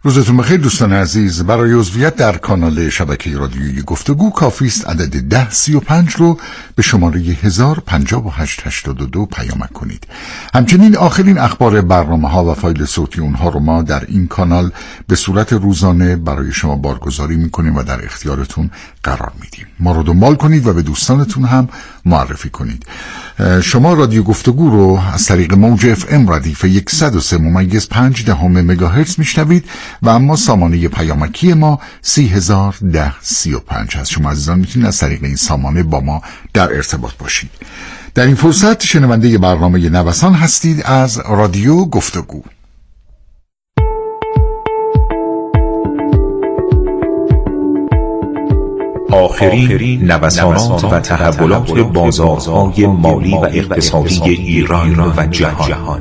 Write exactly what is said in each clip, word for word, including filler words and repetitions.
روزتون بخیر دوستان عزیز. برای عضویت در کانال شبکه رادیویی گفتگو کافی است عدد ده سی و پنج رو به شماره هزار پنجاه و هشت هشتاد و دو پیامک کنید. همچنین آخرین اخبار برنامه ها و فایل صوتی اونها رو ما در این کانال به صورت روزانه برای شما بارگذاری میکنیم و در اختیارتون قرار میدیم. ما رو دنبال کنید و به دوستانتون هم معرفی کنید. شما رادیو گفتگو رو از طریق موج اف ام ردیف صد و سه ممیز پنج دهم مگاهرتز میشنوید و اما سامانه پیامکی ما سی هزار و ده سی و پنج هست. شما عزیزان میتونید از طریق این سامانه با ما در ارتباط باشید. در این فرصت شنونده برنامه نوسان هستید از رادیو گفتگو. آخرین نوسانات و تحولات بازارهای مالی و اقتصادی ایران و جهان.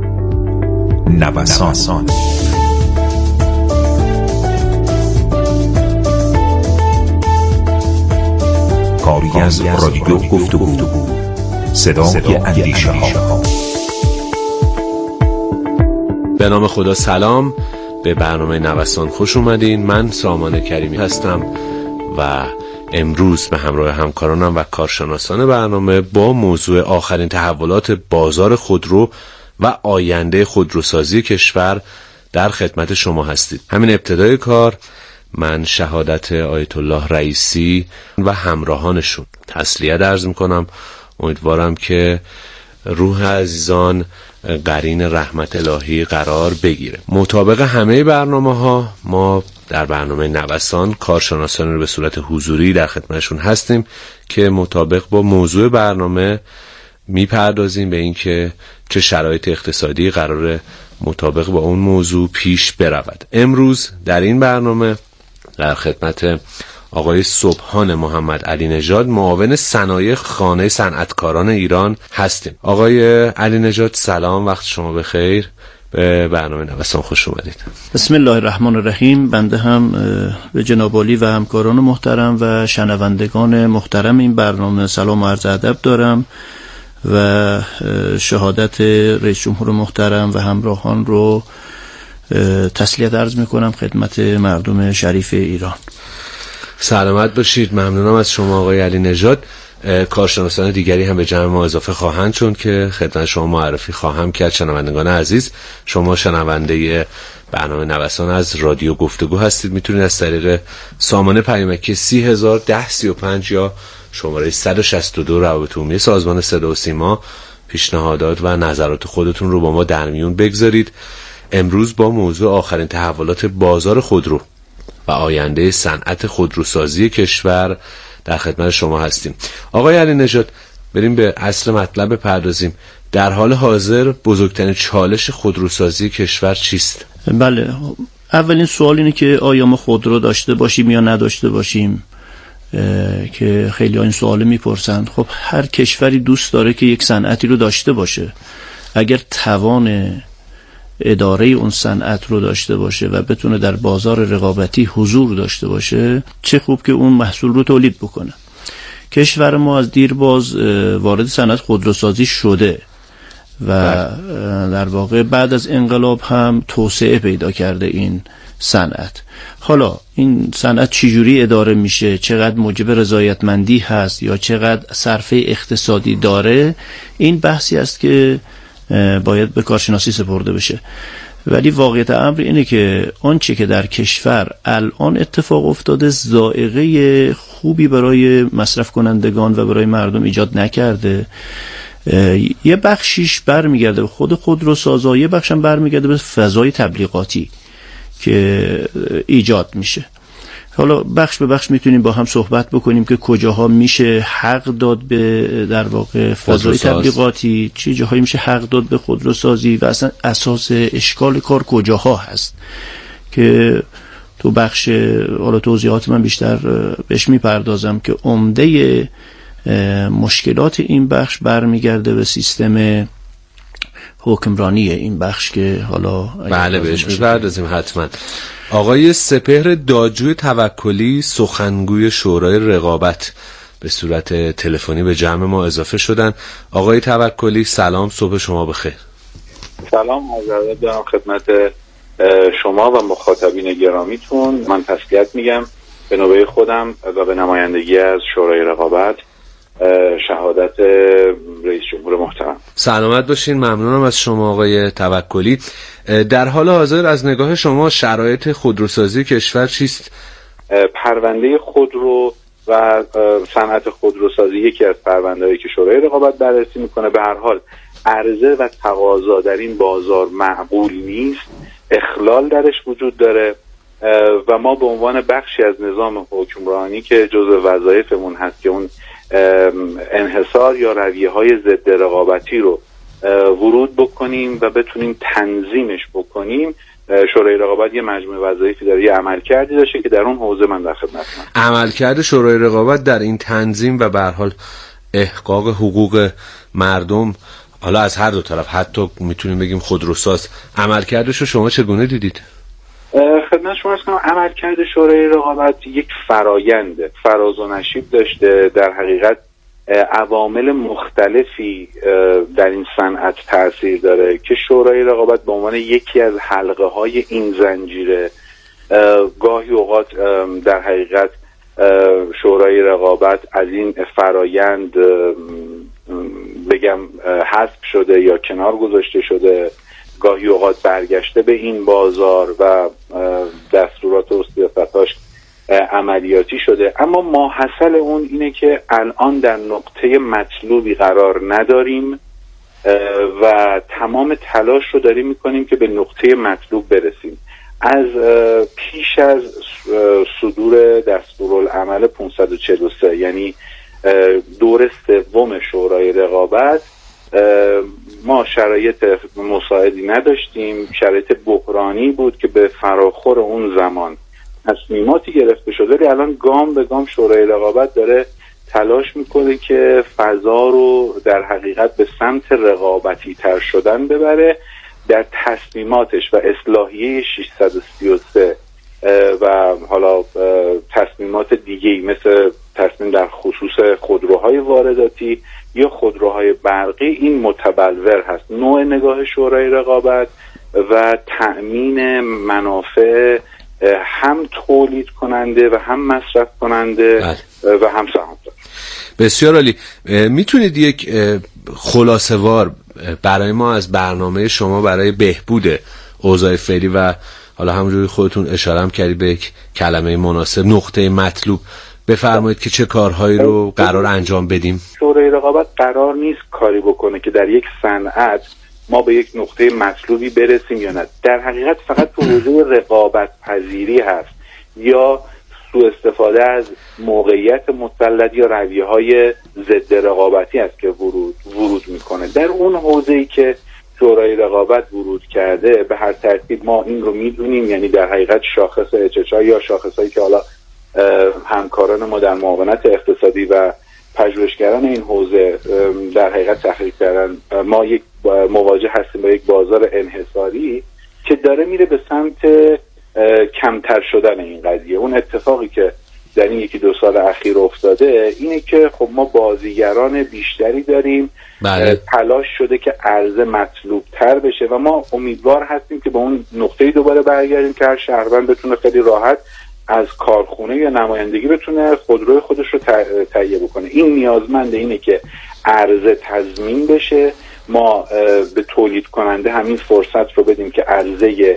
نوسان. کاری از رادیو گفتگو، صدای اندیشه ها. به نام خدا سلام، به برنامه نوسان خوش اومدین. من سامان کریمی هستم و امروز به همراه همکارانم و کارشناسان برنامه با موضوع آخرین تحولات بازار خودرو و آینده خودروسازی کشور در خدمت شما هستید. همین ابتدای کار من شهادت آیت الله رئیسی و همراهانشون تسلیت عرض میکنم. امیدوارم که روح عزیزان قرین رحمت الهی قرار بگیره. مطابق همه برنامه ها ما در برنامه نوسان کارشناسان رو به صورت حضوری در خدمتشون هستیم که مطابق با موضوع برنامه میپردازیم به این که چه شرایط اقتصادی قراره مطابق با اون موضوع پیش برود. امروز در این برنامه در خدمت آقای سبحان محمد علی نژاد، معاون صنایع خانه صنعتکاران ایران هستیم. آقای علی نژاد سلام، وقت شما بخیر، به برنامه نوسان خوش اومدید. بسم الله الرحمن الرحیم. بنده هم به جناب عالی و همکاران محترم و شنوندگان محترم این برنامه سلام و عرض ادب دارم و شهادت رئیس جمهور محترم و همراهان رو تسلیت عرض میکنم خدمت مردم شریف ایران. سلامت باشید. ممنونم از شما آقای علی نژاد. کارشناسان دیگری هم به جمع ما اضافه خواهند شد که خدمت شما معرفی خواهم کرد. شنوندگان عزیز، شما شنونده برنامه نوسان از رادیو گفتگو هستید. میتونید از طریق سامانه پیامکی سی هزار و ده سی و پنج یا شماره صد و شصت و دو روابط عمومی سازمان صدا و سیما پیشنهادات و نظرات خودتون رو با ما در میون بگذارید. امروز با موضوع آخرین تحولات بازار خودرو و آینده صنعت خودروسازی کشور در خدمت شما هستیم. آقای علی نژاد، بریم به اصل مطلب بپردازیم. در حال حاضر بزرگترین چالش خودروسازی کشور چیست؟ بله، اولین سوال اینه که آیا ما خودرو داشته باشیم یا نداشته باشیم، که خیلی ها این سوال میپرسند. خب هر کشوری دوست داره که یک صنعتی رو داشته باشه. اگر توان اداره اون صنعت رو داشته باشه و بتونه در بازار رقابتی حضور داشته باشه، چه خوب که اون محصول رو تولید بکنه. کشور ما از دیرباز وارد صنعت خودروسازی شده و در واقع بعد از انقلاب هم توسعه پیدا کرده این صنعت. حالا این صنعت چجوری اداره میشه، چقدر موجب رضایتمندی هست یا چقدر صرفه اقتصادی داره، این بحثی است که باید به کارشناسی سپرده بشه. ولی واقعیت امر اینه که آنچه که در کشور الان اتفاق افتاده ذائقه خوبی برای مصرف کنندگان و برای مردم ایجاد نکرده. یه بخشیش برمیگرده به خود خودروسازا، یه بخش هم برمیگرده به فضای تبلیغاتی که ایجاد میشه. حالا بخش به بخش میتونیم با هم صحبت بکنیم که کجاها میشه حق داد به در واقع فضای تبلیغاتی، چه جاهایی میشه حق داد به خودروسازی و اصلا اساس اشکال کار کجاها هست، که تو بخش حالا توضیحات من بیشتر بهش میپردازم که عمده مشکلات این بخش برمیگرده به سیستم حکمرانی این بخش که حالا بله بهش میپردازیم حتما. آقای سپهر داجوی توکلی، سخنگوی شورای رقابت، به صورت تلفنی به جمع ما اضافه شدن. آقای توکلی سلام، صبح شما بخیر. سلام، عرض ادب دارم خدمت شما و مخاطبین گرامیتون من تسلیت میگم به نوبه خودم و به نمایندگی از شورای رقابت شهادت رئیس جمهور محترم. سلامت باشین. ممنونم از شما آقای توکلی. در حال حاضر از نگاه شما شرایط خودروسازی کشور چیست؟ پرونده خودرو و صنعت خودروسازی یکی از پرونده‌هایی که شورای رقابت بررسی میکنه. به هر حال عرضه و تقاضا در این بازار معقول نیست، اخلال درش وجود داره و ما به عنوان بخشی از نظام حکمرانی که جزء وظایفمون هست که اون انحصار یا رویه‌های ضد رقابتی رو ورود بکنیم و بتونیم تنظیمش بکنیم، شورای رقابت یه مجموعه وظایفی داره، یه عملکردی داشته که در اون حوزه من در خدمتم. عملکرد شورای رقابت در این تنظیم و به هر حال احقاق حقوق مردم، حالا از هر دو طرف، حتی میتونیم بگیم خودروساز، عملکردش رو شما چگونه دیدید؟ خدمت شما عرض کنم عملکرد شورای رقابت یک فراینده، فراز و نشیب داشته. در حقیقت عوامل مختلفی در این صنعت تأثیر داره که شورای رقابت به عنوان یکی از حلقه های این زنجیره گاهی اوقات در حقیقت شورای رقابت از این فرایند بگم حذف شده یا کنار گذاشته شده، گاهی اوقات برگشته به این بازار و دستورات و سیاستاش عملیاتی شده. اما ماحصل اون اینه که الان در نقطه مطلوبی قرار نداریم و تمام تلاش رو داریم میکنیم که به نقطه مطلوب برسیم. از پیش از صدور دستورالعمل پانصد و چهل و سه یعنی دور سوم شورای رقابت ما شرایط مساعدی نداشتیم، شرایط بحرانی بود که به فراخور اون زمان تصمیماتی گرفته شده. ولی الان گام به گام شورای رقابت داره تلاش میکنه که فضا رو در حقیقت به سمت رقابتی تر شدن ببره. در تصمیماتش و اصلاحیه ششصد و سی و سه و حالا تصمیمات دیگه‌ای مثل تصمیم در خصوص خودروهای وارداتی یا خودروهای برقی این متبلور هست. نوع نگاه شورای رقابت و تأمین منافع هم تولید کننده و هم مصرف کننده بله. و هم سهامدار. بسیار عالی. میتونید یک خلاصه وار برای ما از برنامه شما برای بهبود اوضاع فعلی و حالا همونجوری خودتون اشاره هم کردید به یک کلمه مناسب نقطه مطلوب بفرمایید که چه کارهایی رو قرار انجام بدیم؟ شورای رقابت قرار نیست کاری بکنه که در یک صنعت ما به یک نقطه مطلوبی برسیم یا نه. در حقیقت فقط تو حوزه رقابت پذیری هست یا سوء استفاده از موقعیت مسلط یا رویه‌های ضد رقابتی است که ورود ورود میکنه. در اون حوزه‌ای که شورای رقابت ورود کرده به هر ترتیب ما این رو میدونیم، یعنی در حقیقت شاخص اچ اچ آی یا شاخصایی که حالا همکاران ما در معاونت اقتصادی و پژوهشگران این حوزه در حقیقت تحقیق کردن، ما یک مواجه هستیم با یک بازار انحصاری که داره میره به سمت کمتر شدن این قضیه. اون اتفاقی که در این یکی دو سال اخیر افتاده اینه که خب ما بازیگران بیشتری داریم، بله. تلاش شده که عرضه مطلوب تر بشه و ما امیدوار هستیم که به اون نقطه‌ای دوباره برگردیم که هر شهروند بتونه خیلی راحت از کارخونه یا نمایندگی بتونه خودروی خودش رو تهیه بکنه. این نیازمنده اینه که عرضه تضمین بشه، ما به تولید کننده همین فرصت رو بدیم که عرضه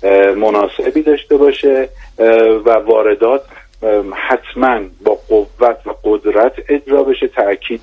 مناسبی داشته باشه و واردات حتما با قوت و قدرت اجرا بشه. تأکید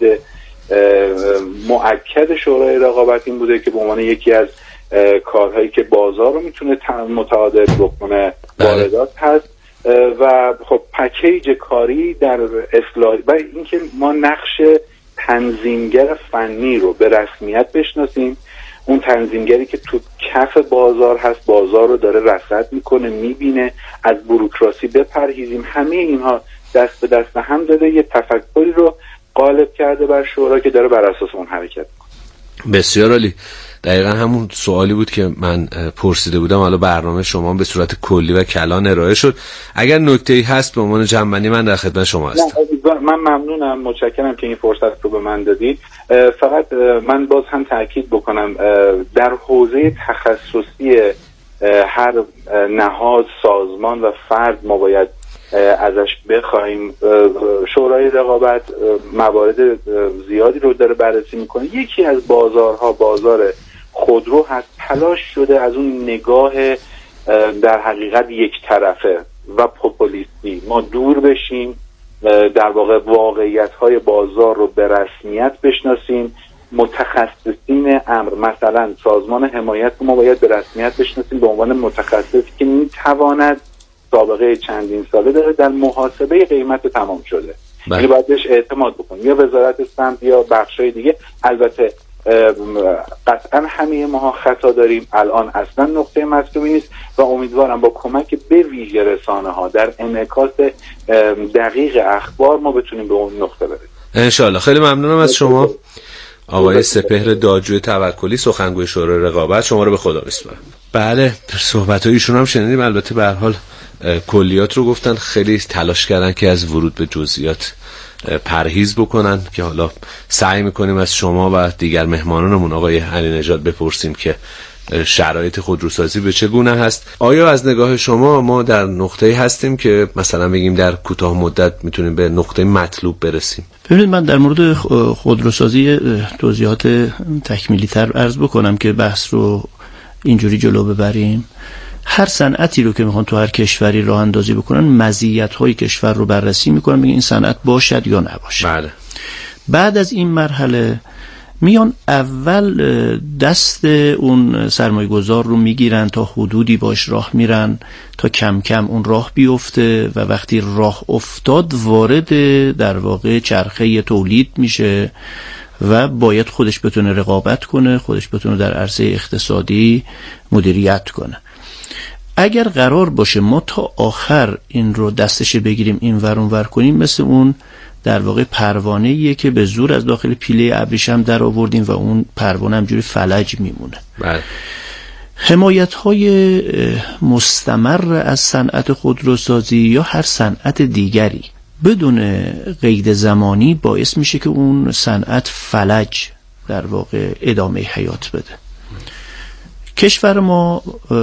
مؤکد شورای رقابت این بوده که به عنوان یکی از کارهایی که بازار رو میتونه متعادل بکنه واردات هست و خب پکیج کاری در اصلاح و اینکه ما نقش تنظیمگر فنی رو به رسمیت بشناسیم. اون تنظیمگری که تو کف بازار هست، بازار رو داره رصد میکنه، میبینه، از بوروکراسی بپرهیزیم. همه اینها دست به دست هم داده یه تفکری رو غالب کرده بر شورا که داره بر اساس اون حرکت میکنه. بسیار عالی. دقیقا همون سوالی بود که من پرسیده بودم. حالا برنامه شما به صورت کلی و کلان ارائه شد. اگر نکته‌ای هست به عنوان جمع‌بندی من در خدمت شما هستم. من ممنونم، متشکرم که این فرصت رو به من دادید. فقط من باز هم تاکید بکنم در حوزه تخصصی هر نهاد، سازمان و فرد ما باید ازش بخوایم. شورای رقابت موارد زیادی رو داره بررسی میکنه. یکی از بازارها بازار خودرو هست. تلاش شده از اون نگاه در حقیقت یک طرفه و پوپولیستی ما دور بشیم، در واقع واقعیت‌های بازار رو به رسمیت بشناسیم. متخصصین امر، مثلا سازمان حمایت ما باید به رسمیت بشناسیم به عنوان متخصصی که میتواند سابقه چندین ساله داره در محاسبه قیمت تمام شده، یعنی باید بهش اعتماد بکنیم، یا وزارت سمت یا بخشای دیگه. البته قطعا همه ما خطا داریم، الان اصلا نقطه مطلوبی نیست و امیدوارم با کمک به ویژه رسانه ها در انعکاس دقیق اخبار ما بتونیم به اون نقطه برسیم انشالله. خیلی ممنونم از شما آقای سپهر دادجوی توکلی، سخنگوی شورای رقابت. شما رو به خدا بسپارم. بله، صحبت‌های ایشون هم شنیدیم. البته به هر حال کلیات رو گفتن، خیلی تلاش کردن که از ورود به جزئیات پرهیز بکنن، که حالا سعی میکنیم از شما و دیگر مهمانانمون آقای علی نژاد بپرسیم که شرایط خودروسازی به چگونه هست. آیا از نگاه شما ما در نقطه‌ای هستیم که مثلا بگیم در کوتاه مدت میتونیم به نقطه مطلوب برسیم؟ ببینید، من در مورد خودروسازی توضیحات تکمیلی تر عرض بکنم که بحث رو اینجوری جلو ببریم. هر صنعتی رو که میخوان تو هر کشوری راه اندازی بکنن، مزیت‌های کشور رو بررسی میکنن، میگن این صنعت باشد یا نباشه. بله. بعد از این مرحله میان اول دست اون سرمایه گذار رو میگیرن، تا حدودی باش راه میرن تا کم کم اون راه بیفته و وقتی راه افتاد وارد در واقع چرخه تولید میشه و باید خودش بتونه رقابت کنه، خودش بتونه در عرصه اقتصادی مدیریت کنه. اگر قرار باشه ما تا آخر این رو دستش بگیریم این ور اون ور کنیم، مثل اون در واقع پروانه‌ایه که به زور از داخل پیله ابریشم در آوردیم و اون پروانه همجوری فلج میمونه. بله. حمایت‌های مستمر از صنعت خودروسازی یا هر صنعت دیگری بدون قید زمانی باعث میشه که اون صنعت فلج در واقع ادامه حیات بده. کشور ما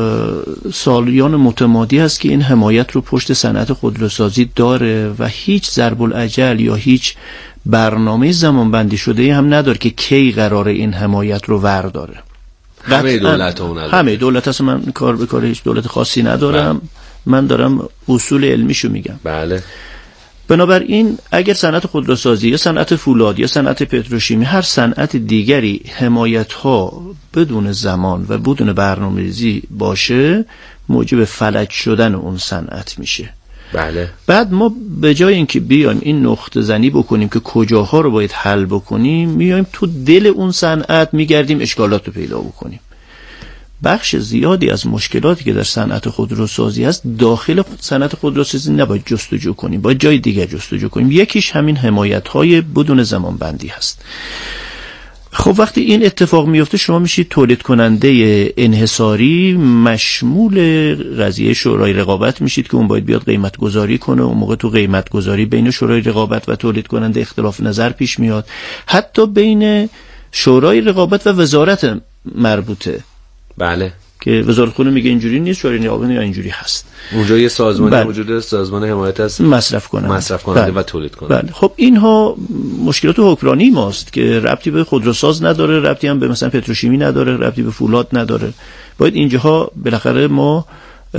سالیان متمادی است که این حمایت رو پشت صنعت خودروسازی داره و هیچ ضرب الاجل یا هیچ برنامه زمانبندی شده هم نداره که کی قراره این حمایت رو ورداره. همه دولت ها نداره. همه دولت هست. من کار به کار هیچ دولت خاصی ندارم. بله. من دارم اصول علمیشو میگم. بله. بنابراین اگر صنعت خودروسازی یا صنعت فولاد یا صنعت پتروشیمی، هر صنعت دیگری حمایت ها بدون زمان و بدون برنامه‌ریزی باشه، موجب فلج شدن اون صنعت میشه. بله. بعد ما به جای اینکه بیایم این نقطه زنی بکنیم که کجاها رو باید حل بکنیم، میایم تو دل اون صنعت میگردیم اشکالات رو پیدا بکنیم. بخش زیادی از مشکلاتی که در صنعت خودروسازی هست داخل صنعت خودروسازی نباید جستجو کنیم، باید جای دیگه جستجو کنیم. یکیش همین حمایت‌های بدون زمانبندی هست. خب وقتی این اتفاق میفته، شما میشید تولید کننده انحصاری مشمول قضیه شورای رقابت میشید که اون باید بیاد قیمت گذاری کنه. اون موقع تو قیمت گذاری بین شورای رقابت و تولید کننده اختلاف نظر پیش میاد، حتی بین شورای رقابت و وزارت مربوطه. بله. که وزارت خونه میگه اینجوری نیست، شورای رقابت یا اینجوری هست. اونجا یه سازمانی بله. وجود داره، سازمان حمایت از مصرف کننده مصرف کننده بله. و تولید کننده. بله. خب اینها مشکلات حکمرانی ماست که ربطی به خودروساز نداره، ربطی هم به مثلا پتروشیمی نداره، ربطی به فولاد نداره. باید اینجاها بالاخره ما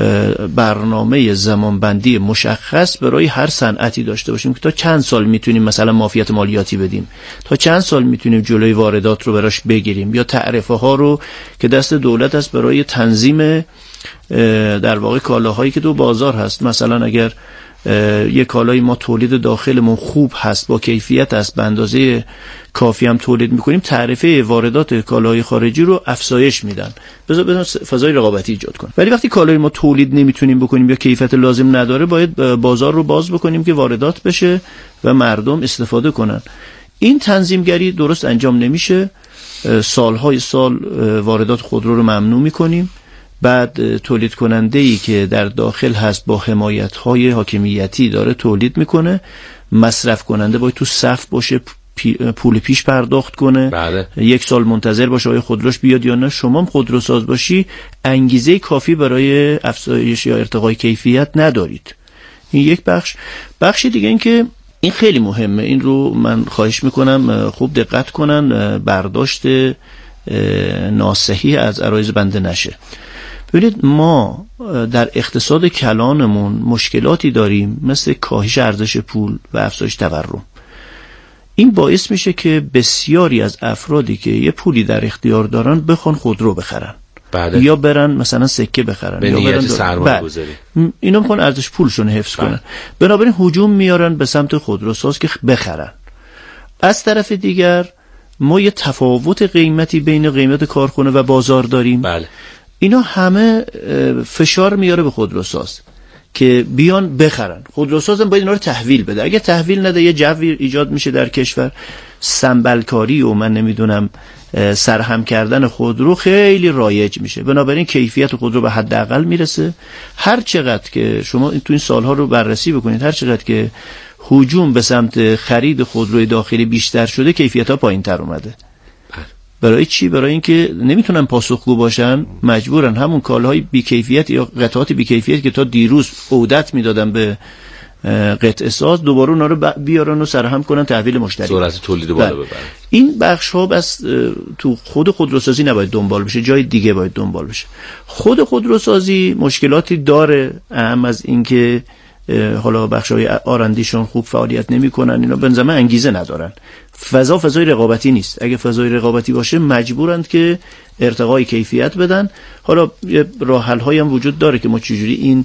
برنامه زمانبندی مشخص برای هر صنعتی داشته باشیم که تا چند سال میتونیم مثلا معافیت مالیاتی بدیم، تا چند سال میتونیم جلوی واردات رو براش بگیریم، یا تعرفه ها رو که دست دولت است برای تنظیم در واقع کالاهایی که تو بازار هست. مثلا اگر یک کالای ما تولید داخلمون خوب هست، با کیفیت است، به اندازه کافی هم تولید میکنیم، تعرفه واردات کالاهای خارجی رو افزایش میدن، بذار بذار فضای رقابتی ایجاد کن. ولی وقتی کالای ما تولید نمیتونیم بکنیم یا کیفیت لازم نداره، باید بازار رو باز بکنیم که واردات بشه و مردم استفاده کنن. این تنظیمگری درست انجام نمیشه. سالهای سال واردات خودرو رو ممنوع میکنیم، بعد تولید کننده ای که در داخل هست با حمایت های حاکمیتی داره تولید میکنه، مصرف کننده باید تو صف باشه پول پیش پرداخت کنه، بله. یک سال منتظر باشه آیا خودروش بیاد یا نه. شما هم خودروساز باشی انگیزه کافی برای افزایش یا ارتقای کیفیت ندارید. این یک بخش. بخش دیگه این که این خیلی مهمه، این رو من خواهش میکنم خوب دقت کنن، برداشت ناصحیح از عرایض بنده نشه. ببینید ما در اقتصاد کلانمون مشکلاتی داریم مثل کاهش ارزش پول و افزایش تورم. این باعث میشه که بسیاری از افرادی که یه پولی در اختیار دارن بخوان خودرو بخرن، بله. یا برن مثلا سکه بخرن به یا نیت برن سرمایه گذاری. اینا میخوان ارزش پولشون حفظ بله. کنن، بنابراین هجوم میارن به سمت خودروساز که بخرن. از طرف دیگر ما یه تفاوت قیمتی بین قیمت کارخونه و بازار داریم، بله. اینا همه فشار میاره به خودروساز که بیان بخرن. خودروساز هم باید اینا رو تحویل بده. اگه تحویل نده یه جوی ایجاد میشه در کشور، سنبلکاری و من نمیدونم سرهم کردن خودرو خیلی رایج میشه، بنابراین کیفیت خودرو به حداقل میرسه. هر چقدر که شما تو این سالها رو بررسی بکنید، هر چقدر که هجوم به سمت خرید خودروی داخلی بیشتر شده، کیفیت ها پایین تر اومده. برای چی؟ برای اینکه نمیتونن پاسخگو باشن، مجبورن همون کالاهای بیکیفیت یا قطعات بیکیفیت که تا دیروز عودت میدادن به قطعه ساز، دوباره اونا رو بیارن و سرهم کنن، تحویل مشتری، سرعت تولید بالا ببرن. این بخش ها بس تو خود خودروسازی نباید دنبال بشه، جای دیگه باید دنبال بشه. خود خودروسازی مشکلاتی داره، اهم از اینکه حالا بخشای آرندیشون خوب فعالیت نمیکنن، اینا به نظر انگیزه ندارن. فضا فضای رقابتی نیست. اگه فضای رقابتی باشه مجبورند که ارتقای کیفیت بدن. حالا راه حل هایی هم وجود داره که ما چجوری این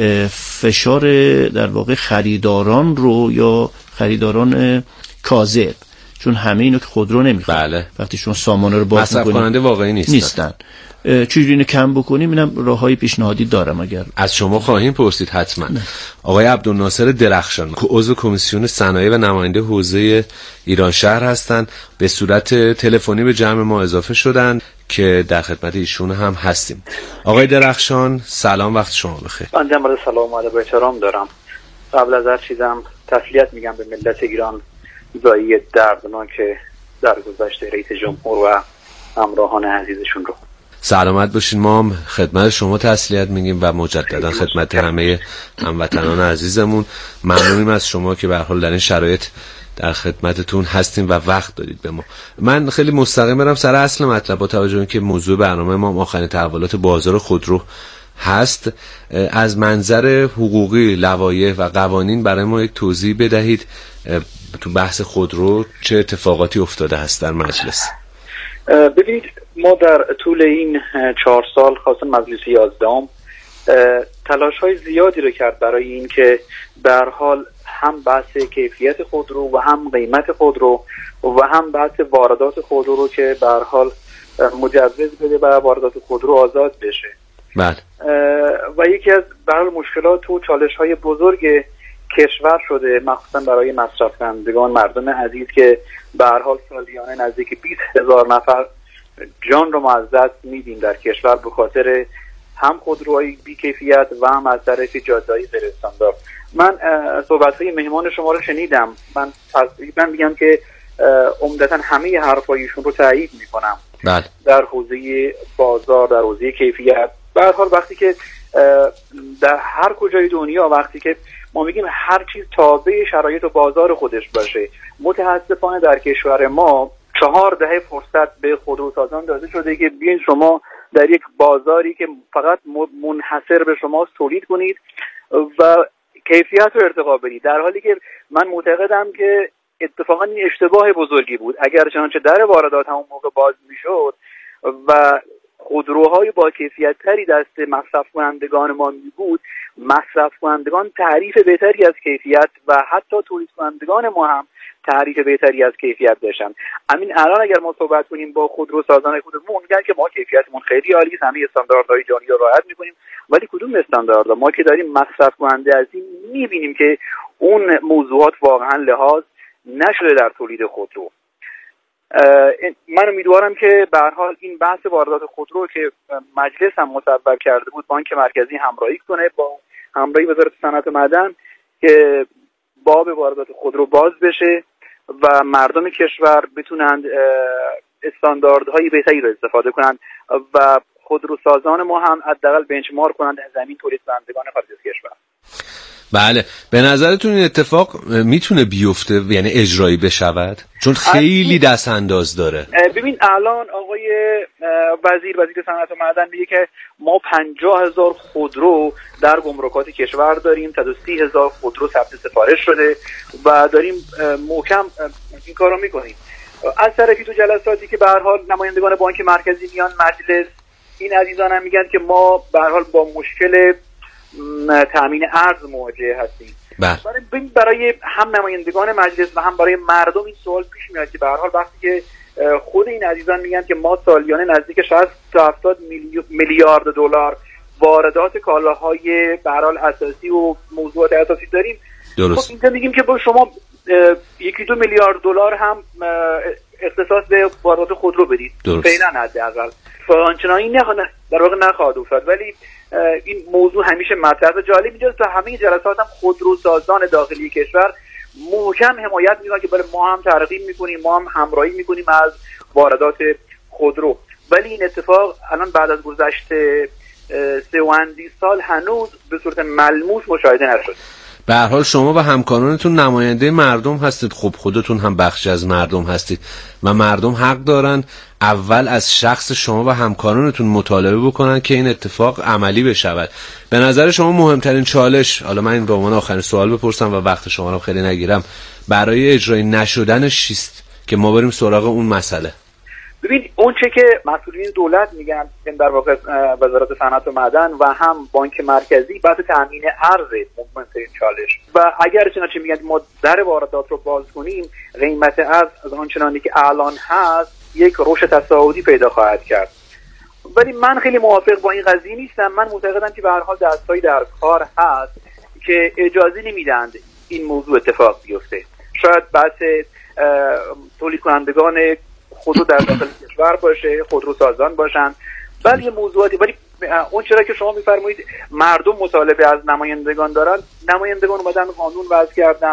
فشار در واقع خریداران رو یا خریداران کاذب، چون همه اینو که خودرو نمیخوان، بله. وقتی شما سامانه رو باز مصرف میکنید کننده واقعی نیستن, نیستن. چجوری اینو کم بکنیم؟ اینم راههای پیشنهادی دارم. اگر از شما خواهیم پرسید حتما. نه. آقای عبدالناصر درخشان عضو کمیسیون صنایع و نماینده حوزه ایران شهر هستند، به صورت تلفنی به جمع ما اضافه شدن که در خدمت ایشون هم هستیم. آقای درخشان سلام، وقت شما بخیر. من جمع سلام و ادب و احترام دارم. قبل از هر چیزم تسلیت میگم به ملت ایران زایی دردناک در گذشته رئیس جمهور و همراهان عزیزشون رو. سلامت باشین. ما هم خدمت شما تسلیت میگیم و مجددا خدمت همه هموطنان عزیزمون. ممنونیم از شما که به هر حال در این شرایط در خدمتتون هستیم و وقت دادید به ما. من خیلی مستقیم برم سر اصل مطلب، با توجه به اینکه موضوع برنامه ما آخرین تحولات بازار خودرو هست. از منظر حقوقی، لوایح و قوانین برای ما یک توضیح بدهید تو بحث خودرو چه اتفاقاتی افتاده هست در مجلس. ببینید، ما در طول این چهار سال خاصه مجلس یازدهم تلاش های زیادی رو کرد برای این که به هر حال هم بحث کیفیت خودرو و هم قیمت خودرو و هم بحث واردات خودرو رو که به هر حال مجوز بده و واردات خودرو آزاد بشه. بله. و یکی از به هر حال مشکلات و چالش های بزرگ کشور شده، مخصوصا برای مصرف کنندگان، مردم عزیز که به هر حال سالیانه نزدیک بیست هزار نفر جان رو ما از دست میدیم در کشور به خاطر هم خودروهای بی‌کیفیت و هم از طرف جاده‌های غیر استاندارد. من صحبت‌های مهمان شما رو شنیدم. من تقریبا میگم که عمدتاً همه حرفایشون رو تایید میکنم. بله. در حوزه بازار، در حوزه کیفیت، به هر حال وقتی که در هر کجای دنیا وقتی که ما میگیم هر چیز تابع شرایط و بازار خودش باشه، متاسفانه در کشور ما چهار دهه فرصت به خودروسازان داده شده که بیاین شما در یک بازاری که فقط منحصر به شماست تولید کنید و کیفیت رو ارتقا بدید، در حالی که من معتقدم که اتفاقا این اشتباه بزرگی بود. اگر چنانچه در واردات همون موقع باز میشد و خودروهای با کیفیت تری دست مصرف کنندگان ما می بود، مصرف کنندگان تعریف بهتری از کیفیت و حتی تولید کنندگان ما هم تعریف بهتری از کیفیت داشتن. همین الان اگر ما صحبت کنیم با خودروسازان خودمون، میگن که ما کیفیتمون خیلی عالی است، همه استانداردهای جهانی رو رعایت میکنیم، ولی کدوم استانداردها؟ ما که داریم مصرف کننده هستیم میبینیم که اون موضوعات واقعا لحاظ نشده در تولید خودرو. من امیدوارم که به هر حال این بحث واردات خودرو که مجلس هم مصوب کرده بود، بانک مرکزی همراهی کنه با همراهی وزارت صنعت و معدن که باب واردات خودرو باز بشه و مردم کشور بتونند استانداردهای بهتری رو استفاده کنند و خودروسازان ما هم حداقل بنچمارک کنند زمین تولید کنندگان خارج از کشور. بله، به نظرتون این اتفاق میتونه بیفته، یعنی اجرایی بشود؟ چون خیلی دست انداز داره. ببین الان آقای وزیر وزیر صنعت و معدن میگه که ما پنجاه هزار خودرو در گمرکات کشور داریم، صد و سی هزار خودرو ثبت سفارش شده و داریم محکم این کارو میکنیم. از طرفی تو جلساتی که به هر حال نمایندگان بانک مرکزی میان مجلس، این عزیزان هم میگن که ما به هر حال با مشکل تامین ارز مواجه هستیم. برای برای هم نمایندگان مجلس و هم برای مردم این سوال پیش میاد که به هر حال وقتی که خود این عزیزان میگن که ما سالیانه نزدیک شصت تا هفتاد میلیارد دلار واردات کالاهای به هر حال اساسی و موضوعات اساسی داریم، درست. خب اینجا میگیم که با شما یکی دو میلیارد دلار هم اختصاص به واردات خودرو بدید، فعلا حداقل فانچنانی نه در واقع نخواهد افتاد. ولی این موضوع همیشه مطرح جالب اینجاست تا همه جلسات هم خودروسازان داخلی کشور محکم حمایت میکنن که بله ما هم ترغیب میکنیم، ما هم همراهی میکنیم از واردات خودرو. ولی این اتفاق الان بعد از گذشت سه و اندی سال هنوز به صورت ملموس مشاهده نشد. به هر حال شما و همکارانتون نماینده مردم هستید، خب خودتون هم بخشی از مردم هستید و مردم حق دارن اول از شخص شما و همکارانتون مطالبه بکنن که این اتفاق عملی بشود. به نظر شما مهمترین چالش، حالا من این به عنوان آخرین سوال بپرسم و وقت شما رو خیلی نگیرم، برای اجرای نشدنش چیست که ما بریم سراغ اون مسئله؟ ببین اون چه که مسئولین دولت میگن، این در واقع وزارت صنعت و معدن و هم بانک مرکزی، بحث تامین ارز مهمترین چالش و اگر چنانچه میگن ما در واردات رو باز کنیم، قیمت ارز از آنچنانی که الان هست یک رشد تصاعدی پیدا خواهد کرد. ولی من خیلی موافق با این قضیه نیستم. من معتقدم که به هر حال دستایی در کار هست که اجازه نمیدند این موضوع اتفاق بیفته. شاید بحث تولید کنندگان خودرو در داخل کشور باشه، خودروسازان باشن، ولی یه موضوعاتی، ولی اون چرا که شما میفرمایید مردم مطالبه از نمایندگان دارن، نمایندگان اومدن قانون وضع کردن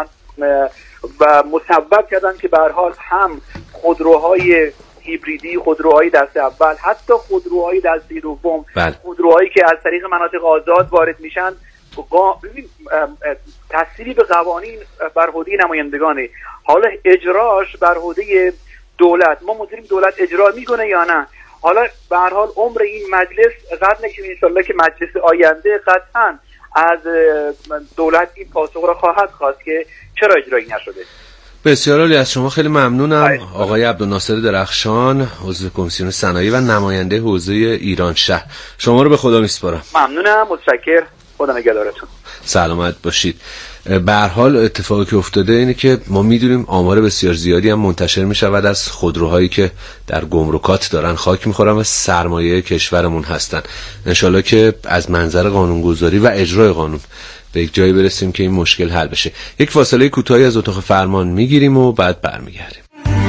و مصوب کردن که به هر حال هم خودروهای هیبریدی، خودروهای دست اول، حتی خودروهای دسته دوم، خودروهایی که از طریق مناطق آزاد وارد میشن، تصویبی به قوانین بر عهده نمایندگانه. حالا اجراش بر عهده دولت، ما مدیریم دولت اجرا میکنه یا نه. حالا به هر حال عمر این مجلس قد نشه، ان شاءالله که مجلس آینده قطعا از دولت این پاسخ را خواهد خواست که چرا اجرایی نشده. بسیار عالی، از شما خیلی ممنونم آقای عبدالناصر درخشان، عضو کمیسیون صنایع و نماینده حوزه ایران شهر. شما رو به خدا میسپارم. ممنونم، متشکرم، خدا نگهدارتون. سلامت باشید. به هر حال اتفاقی که افتاده اینه که ما میدونیم آمار بسیار زیادی هم منتشر میشود از خودروهایی که در گمرکات دارن خاک میخورن و سرمایه کشورمون هستن. انشالله که از منظر قانونگذاری و اجرای قانون به یک جایی برسیم که این مشکل حل بشه. یک فاصله کوتاهی از اتاق فرمان میگیریم و بعد برمیگردیم.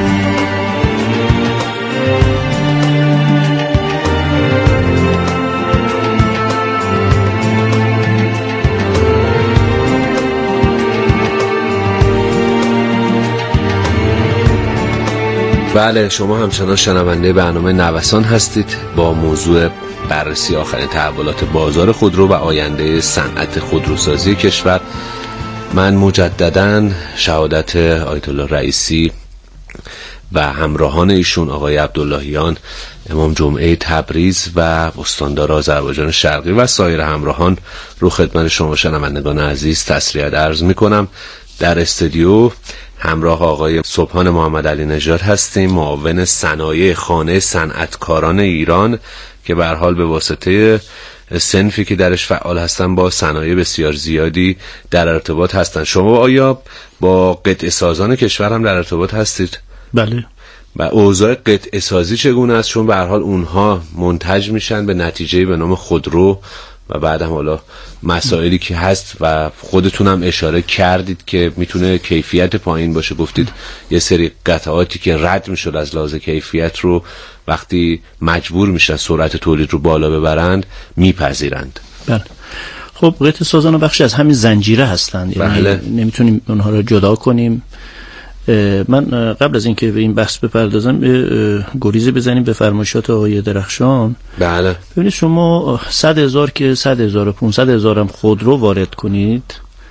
بله، شما همچنان شنونده برنامه نوسان هستید با موضوع بررسی آخرین تحولات بازار خودرو و آینده صنعت خودروسازی کشور. من مجدداً شهادت آیت الله رئیسی و همراهان ایشون آقای عبداللهیان امام جمعه تبریز و استاندار آذربایجان شرقی و سایر همراهان رو خدمت شما شنوندگان عزیز تسلیت عرض میکنم. در استودیو همراه آقای سبحان محمد علی نژاد هستیم، معاون صنایع خانه صنعتکاران ایران که به هر حال به واسطه صنفی که درش فعال هستن با صنایع بسیار زیادی در ارتباط هستن. شما آیا با قطعه سازان کشور هم در ارتباط هستید؟ بله. و اوضاع قطعه سازی چگونه است؟ چون به هر حال اونها منتج میشن به نتیجه به نام خودرو و بعد هم حالا مسائلی که هست و خودتون هم اشاره کردید که میتونه کیفیت پایین باشه. گفتید یه سری قطعاتی که رد میشد از لحاظ کیفیت رو وقتی مجبور میشن سرعت تولید رو بالا ببرند میپذیرند. بله. خب قطعه سازان بخشی از همین زنجیره هستند، یعنی بله. نمیتونیم اونها رو جدا کنیم. من قبل از اینکه به این بحث بپردازم گریزی بزنیم به فرمایشات آقای درخشان. بله. ببینید شما صد هزار که صد هزار و پانصد هزار هم خودرو وارد کنید،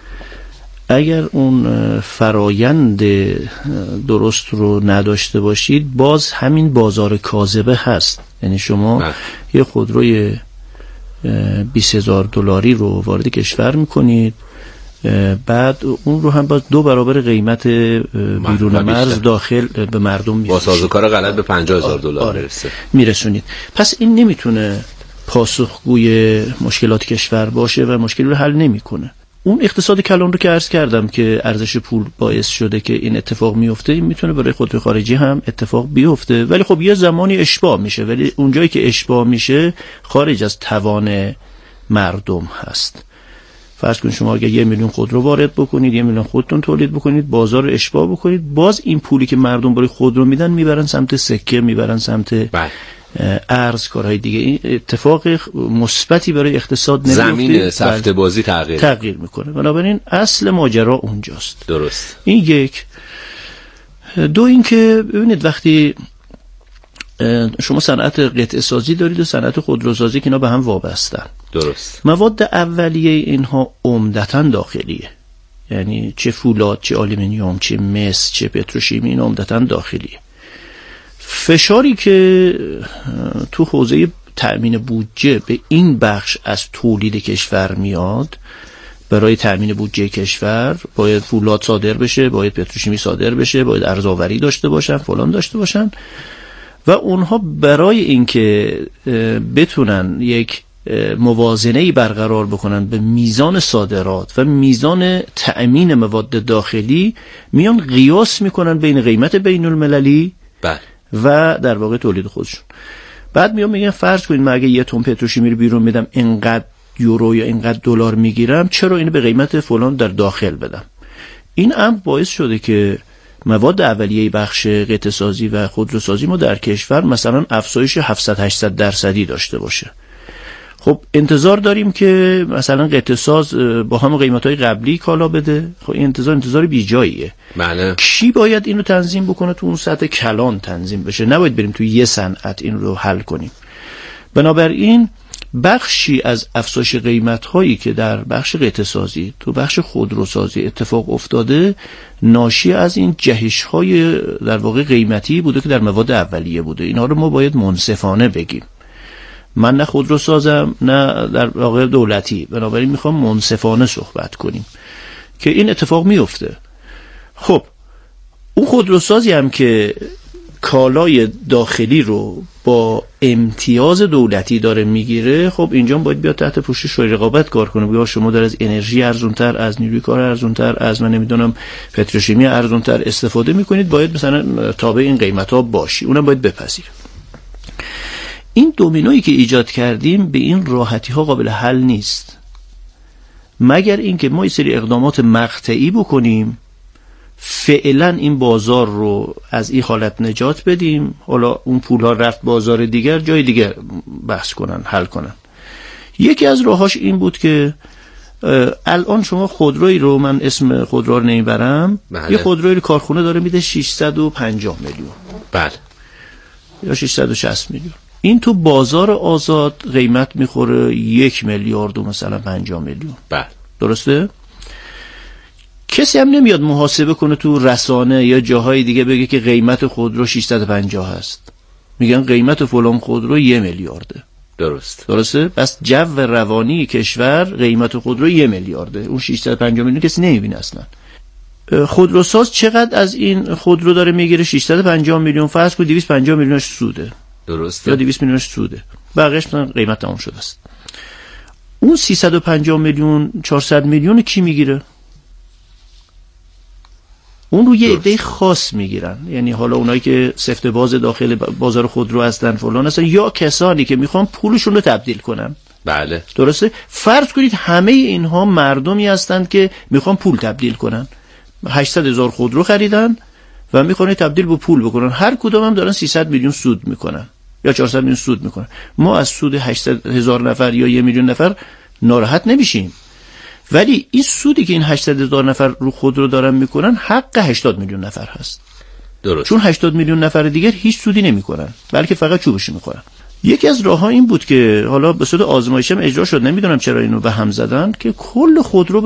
اگر اون فرایند درست رو نداشته باشید باز همین بازار کاذبه هست. یعنی شما بله. یه خودروی بیست هزار دلاری رو وارد کشور میکنید، بعد اون رو هم باز دو برابر قیمت بیرون مرز داخل به مردم میفروشید، با سازوکار غلط به پنجاه هزار دلار میرسه میرسونید. پس این نمیتونه پاسخگوی مشکلات کشور باشه و مشکلی رو حل نمیکنه. اون اقتصاد کلان رو که عرض کردم که ارزش پول باعث شده که این اتفاق میفته، این میتونه برای خودروی خارجی هم اتفاق بیفته، ولی خب یه زمانی اشباع میشه، ولی اونجایی که اشباع میشه خارج از توان مردم هست. فرض کنید شما اگه یه میلیون خودرو وارد بکنید، یه میلیون خودتون تولید بکنید، بازار رو اشباع بکنید، باز این پولی که مردم برای خودرو میدن میبرن سمت سکه، میبرن سمت بله. ارز، کارهای دیگه. این اتفاق مثبتی برای اقتصاد نمیفته، زمین سفته بازی تغییر تغییر میکنه. بنابراین اصل ماجرا اونجاست. درست. این یک. دو اینکه ببینید وقتی شما صنعت قطعه سازی دارید و صنعت خودروسازی که اینا به هم وابستن. درست. مواد اولیه اینها عمدتاً داخلیه، یعنی چه فولاد، چه آلومینیوم، چه مس، چه پتروشیمی، این عمدتاً داخلیه. فشاری که تو حوزه تأمین بودجه به این بخش از تولید کشور میاد، برای تأمین بودجه کشور باید فولاد صادر بشه، باید پتروشیمی صادر بشه، باید ارزآوری داشته باشن، فلان داشته باشن، و اونها برای اینکه بتونن یک موازنه‌ای برقرار بکنن به میزان صادرات و میزان تأمین مواد داخلی، میان قیاس میکنن بین قیمت بین المللی بله. و در واقع تولید خودشون. بعد میام میگن فرض کنید من اگه یه تن پتروشیمی رو بیرون میدم اینقدر یورو یا اینقدر دلار میگیرم، چرا اینو به قیمت فلان در داخل بدم؟ این امر باعث شده که مواد اولیه بخش قطعه سازی و خودروسازی ما در کشور مثلا افزایش هفتصد هشتصد درصدی داشته باشه. خب انتظار داریم که مثلا قطعه ساز با هم قیمت‌های قبلی کالا بده. خب این انتظار انتظار بیجاییه. بله. کی باید اینو تنظیم بکنه؟ تو اون سطح کلان تنظیم بشه، نباید بریم تو یه صنعت این رو حل کنیم. بنابراین بخشی از افزایش قیمت‌هایی که در بخش قطعه سازی، تو بخش خودروسازی اتفاق افتاده، ناشی از این جهش‌های در واقع قیمتی بوده که در مواد اولیه بوده. اینا رو ما باید منصفانه بگیم. من نه خودرو سازم نه در واقع دولتی، بنابراین میخوام منصفانه صحبت کنیم که این اتفاق میفته. خب اون خودروسازی هم که کالای داخلی رو با امتیاز دولتی داره میگیره، خب اینجا باید بیاد تحت پوشش رقابت کار کنه. بگه شما در از انرژی ارزونتر، از نیروی کار ارزونتر، از من نمیدونم پتروشیمی ارزونتر استفاده میکنید، باید مثلا تابع این قیمت ها باشی، اونم باید بپذیر. این دومینویی که ایجاد کردیم به این راحتی ها قابل حل نیست، مگر اینکه ما یه سری اقدامات مقطعی بکنیم، فعلا این بازار رو از این حالت نجات بدیم، حالا اون پول ها رفت بازار دیگر، جای دیگر بحث کنن، حل کنن. یکی از راهاش این بود که الان شما خودروی رو، من اسم خودرو رو نمیبرم، بله. یه خودروی کارخونه داره میده ششصد و پنجاه میلیون، بله، یا ششصد و شصت میلیون. این تو بازار آزاد قیمت میخوره یک میلیارد و مثلا پنجاه میلیون. بله. درسته؟ کسی هم نمیاد محاسبه کنه تو رسانه یا جاهای دیگه بگه که قیمت خودرو ششصد و پنجاه هست، میگن قیمت فلان خودرو یک میلیارده. درست. درسته؟ پس جو روانی کشور قیمت خودرو یک میلیارده، اون ششصد و پنجاه میلیون کسی نمیبینه اصلا. خودروساز چقدر از این خودرو داره میگیره؟ ششصد و پنجاه میلیون. فرض کن دویست و پنجاه میلیونش سوده. درسته. یا دویست میلیونش سوده، بقیه‌اش مثلا قیمت تمام شده است. اون سیصد و پنجاه میلیون، چهارصد میلیون کی میگیره؟ اون رو یه عده خاص میگیرن، یعنی حالا اونایی که سفت باز داخل بازار خودرو هستن فلان هستن، یا کسانی که میخوان پولشون رو تبدیل کنن. بله. درسته؟ فرض کنید همه اینها مردمی هستند که میخوان پول تبدیل کنن، هشتصد هزار خودرو خریدن و میخوان تبدیل به پول بکنن، هر کدوم هم دارن سیصد میلیون سود میکنن یا چهارصد میلیون سود میکنن. ما از سود هشتصد هزار نفر یا یک میلیون نفر ناراحت نمیشیم. ولی این سودی که این هشتصد هزار نفر رو خودرو دارن میکنن حق هشتاد میلیون نفر هست. درست. چون هشتاد میلیون نفر دیگر هیچ سودی نمیکنن، بلکه فقط چوبشو میخورن. یکی از راه‌ها این بود که حالا به صورت آزمایشی هم اجرا شد، نمیدونم چرا اینو به هم زدن، که کل خودرو